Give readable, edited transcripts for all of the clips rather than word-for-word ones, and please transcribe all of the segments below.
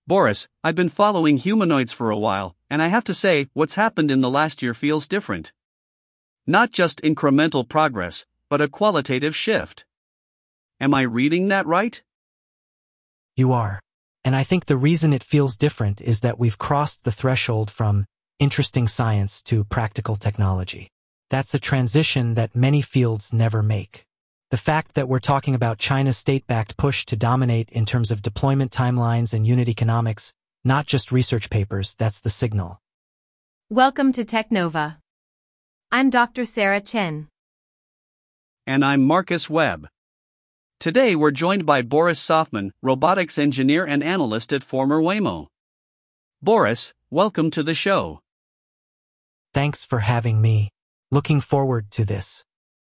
Boris, I've been following humanoids for a while, and I have to say, what's happened in the last year feels different. Not just incremental progress, but a qualitative shift. Am I reading that right? You are. And I think the reason it feels different is that we've crossed the threshold from interesting science to practical technology. That's a transition that many fields never make. The fact that we're talking about China's state-backed push to dominate in terms of deployment timelines and unit economics, not just research papers, that's the signal. Welcome to Technova. I'm Dr. Sarah Chen. And I'm Marcus Webb. Today we're joined by Boris Sofman, robotics engineer and analyst at former Waymo. Boris, welcome to the show. Thanks for having me. Looking forward to this.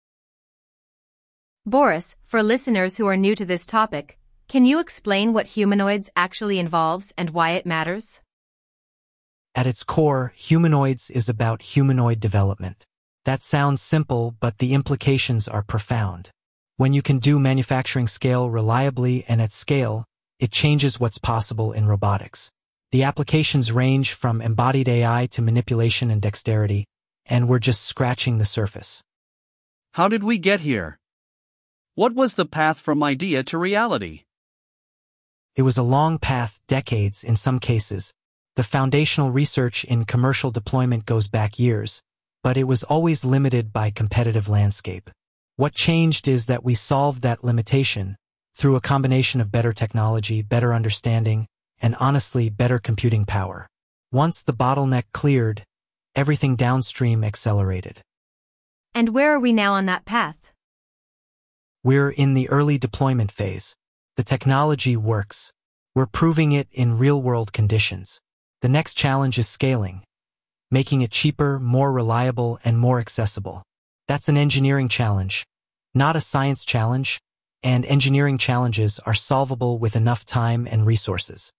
Boris, for listeners who are new to this topic, can you explain what humanoids actually involves and why it matters? At its core, humanoids is about humanoid development. That sounds simple, but the implications are profound. When you can do manufacturing scale reliably and at scale, it changes what's possible in robotics. The applications range from embodied AI to manipulation and dexterity, and we're just scratching the surface. How did we get here? What was the path from idea to reality? It was a long path, decades in some cases. The foundational research in commercial deployment goes back years, but it was always limited by competitive landscape. What changed is that we solved that limitation through a combination of better technology, better understanding, and honestly, better computing power. Once the bottleneck cleared, everything downstream accelerated. And where are we now on that path? We're in the early deployment phase. The technology works. We're proving it in real-world conditions. The next challenge is scaling, making it cheaper, more reliable, and more accessible. That's an engineering challenge, not a science challenge, and engineering challenges are solvable with enough time and resources.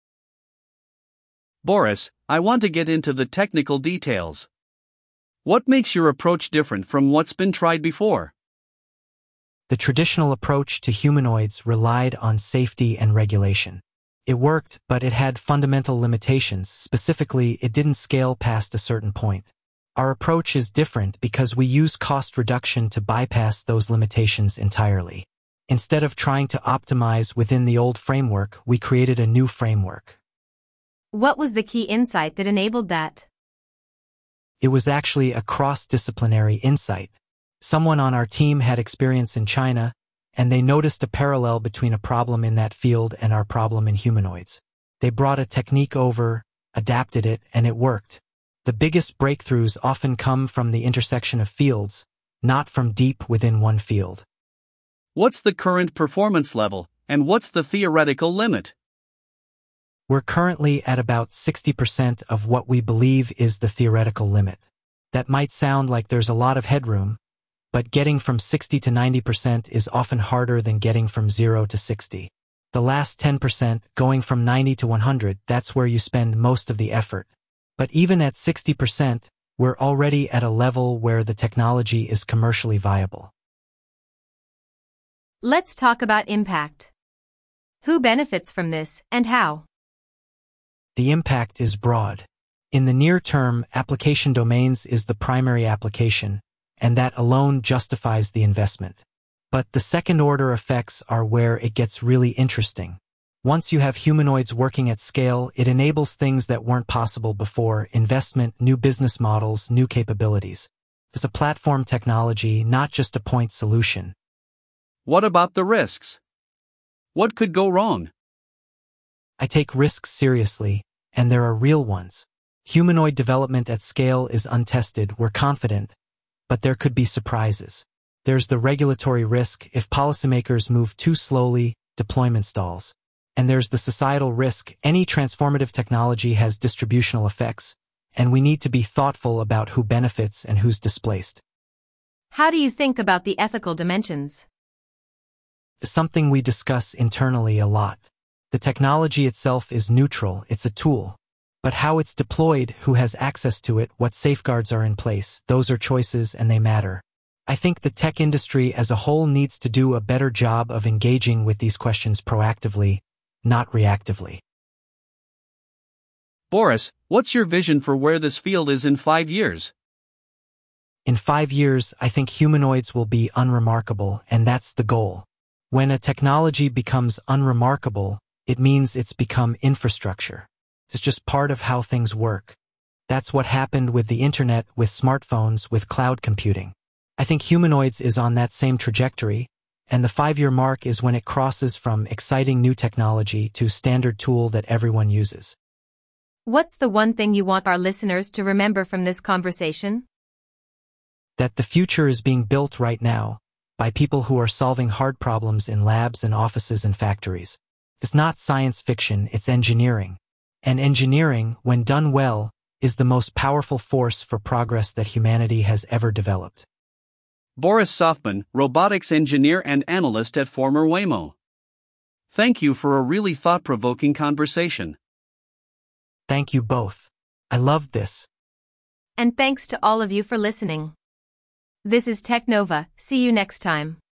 Boris, I want to get into the technical details. What makes your approach different from what's been tried before? The traditional approach to humanoids relied on safety and regulation. It worked, but it had fundamental limitations. Specifically, it didn't scale past a certain point. Our approach is different because we use cost reduction to bypass those limitations entirely. Instead of trying to optimize within the old framework, we created a new framework. What was the key insight that enabled that? It was actually a cross-disciplinary insight. Someone on our team had experience in China, and they noticed a parallel between a problem in that field and our problem in humanoids. They brought a technique over, adapted it, and it worked. The biggest breakthroughs often come from the intersection of fields, not from deep within one field. What's the current performance level, and what's the theoretical limit? We're currently at about 60% of what we believe is the theoretical limit. That might sound like there's a lot of headroom, but getting from 60 to 90% is often harder than getting from 0 to 60. The last 10%, going from 90 to 100, that's where you spend most of the effort. But even at 60%, we're already at a level where the technology is commercially viable. Let's talk about impact. Who benefits from this, and how? The impact is broad. In the near term, application domains is the primary application, and that alone justifies the investment. But the second-order effects are where it gets really interesting. Once you have humanoids working at scale, it enables things that weren't possible before: investment, new business models, new capabilities. It's a platform technology, not just a point solution. What about the risks? What could go wrong? I take risks seriously, and there are real ones. Humanoid development at scale is untested, we're confident, but there could be surprises. There's the regulatory risk. If policymakers move too slowly, deployment stalls. And there's the societal risk. Any transformative technology has distributional effects, and we need to be thoughtful about who benefits and who's displaced. How do you think about the ethical dimensions? It's something we discuss internally a lot. The technology itself is neutral, it's a tool. But how it's deployed, who has access to it, what safeguards are in place, those are choices and they matter. I think the tech industry as a whole needs to do a better job of engaging with these questions proactively, not reactively. Boris, what's your vision for where this field is in 5 years? In 5 years, I think humanoids will be unremarkable, and that's the goal. When a technology becomes unremarkable, it means it's become infrastructure. It's just part of how things work. That's what happened with the internet, with smartphones, with cloud computing. I think humanoids is on that same trajectory, and the 5-year mark is when it crosses from exciting new technology to standard tool that everyone uses. What's the one thing you want our listeners to remember from this conversation? That the future is being built right now by people who are solving hard problems in labs and offices and factories. It's not science fiction, it's engineering. And engineering, when done well, is the most powerful force for progress that humanity has ever developed. Boris Softman, robotics engineer and analyst at former Waymo. Thank you for a really thought-provoking conversation. Thank you both. I loved this. And thanks to all of you for listening. This is Technova. See you next time.